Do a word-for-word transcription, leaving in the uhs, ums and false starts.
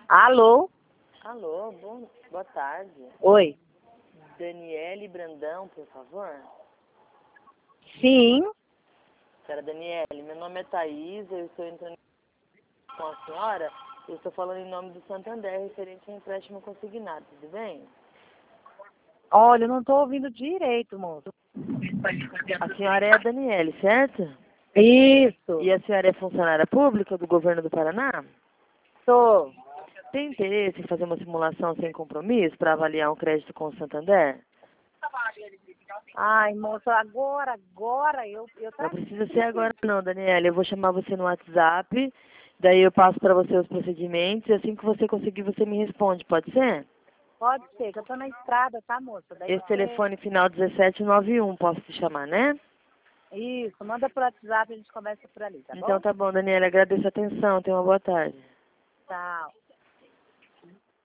Alô? Alô, bom, boa tarde. Oi. Daniele Brandão, por favor. Sim. Senhora Daniele, meu nome é Thaís, eu estou entrando com a senhora. Eu estou falando em nome do Santander, referente a empréstimo consignado, tudo bem? Olha, eu não estou ouvindo direito, moço. A senhora é a Daniele, certo? Isso. E a senhora é funcionária pública do governo do Paraná? Sou. Tem interesse em fazer uma simulação sem compromisso para avaliar um crédito com o Santander? Ai, moço, agora, agora eu... eu Não tá... precisa ser agora não, Daniela. Eu vou chamar você no WhatsApp, daí eu passo para você os procedimentos e assim que você conseguir, você me responde, pode ser? Pode ser, que eu tô na estrada, tá, moça? Daí Esse você... telefone final dezessete noventa e um, posso te chamar, né? Isso, manda pro WhatsApp e a gente conversa por ali, tá bom? Então tá bom, Daniela. Agradeço a atenção. Tenha uma boa tarde. Tchau.